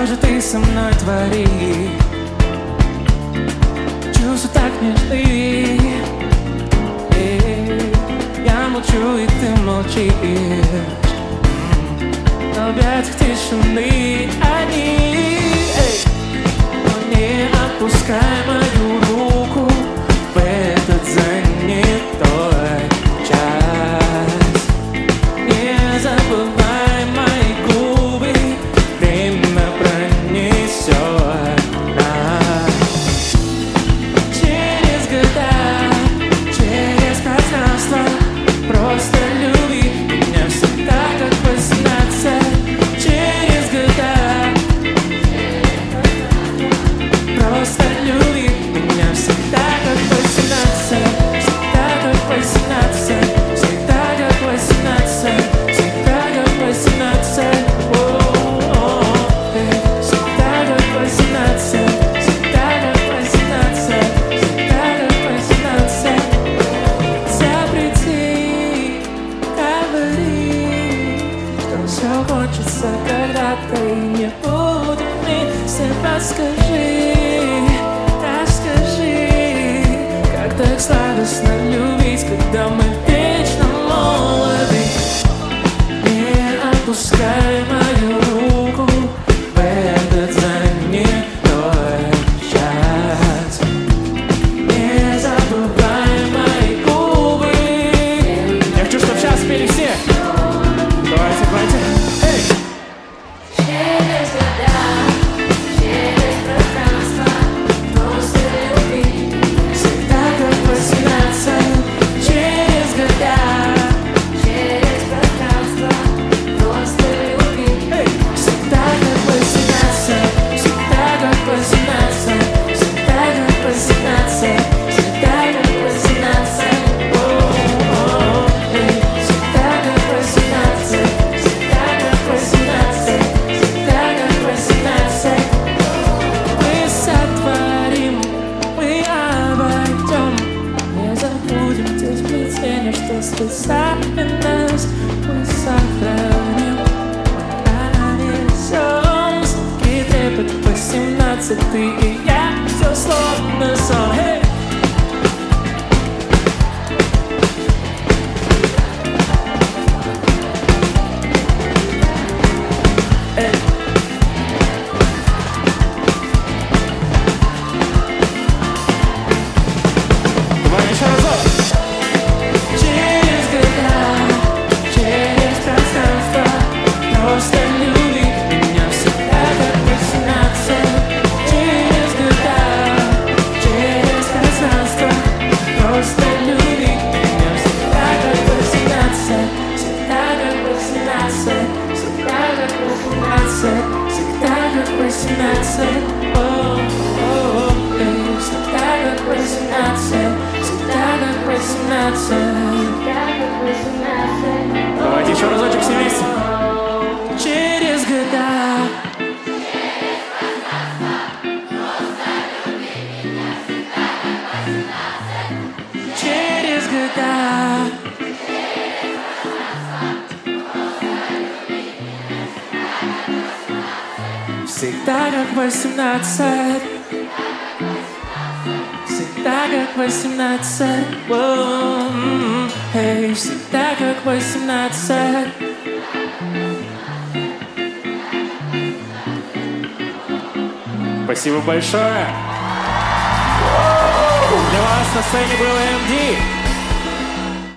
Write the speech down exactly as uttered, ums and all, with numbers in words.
же ты со мной творишь? Чувства так нежны. Эй, я молчу, и ты молчишь. В объятиях тишины они. Эй, но не отпускай мою руку в этот занятой час. Не забывай мои губы, время пронесет нас. Через года, через пространство, просто люби меня всегда, как восемнадцать. Через года, просто люби меня всегда, как восемнадцать. Всегда как восемнадцать, всегда как восемнадцать, всегда как восемнадцать. Всегда как восемнадцать, всегда как восемнадцать, всегда как восемнадцать. Запрети говорить, что все кончится когда-то и не будет вместе. Расскажи, расскажи, как так сладостно любить, когда мы вечно молоды. Не отпускай мою руку в этот занятой час. Не забывай мои губы. Я хочу, чтобы сейчас пели все. Давайте, давайте. Эй! Через года, через пространство, просто люби. Всегда как восемнадцать. Через года, Через пространство, просто люби. эй! Всегда как восемнадцать. Всегда как восемнадцать. Всегда как восемнадцать. Всегда как восемнадцать. О-о-о, эй! Всегда как восемнадцать. Всегда как восемнадцать. Всегда как восемнадцать. Мы сотворим, мы обойдем. Не забудем те сплетения, что связали нас. Мы сохраним, мы нанесем звуки трепет восемнадцать. Ты и я, все словно сон. Hey! Эй! Давай еще разок. Через года, через пространство, просто люби меня всегда как восемнадцать. Через года, через пространство, просто люби меня всегда как восемнадцать. Всегда как восемнадцать, всегда как восемнадцать, всегда как восемнадцать. О-о-о, эй, всегда как восемнадцать, всегда как восемнадцать. Давайте еще разочек все вместе. Через года. Через года. Всегда как восемнадцать. Всегда как восемнадцать. Воу, м-м, эй, всегда как восемнадцать. Спасибо большое. Для вас на сцене был эм ди.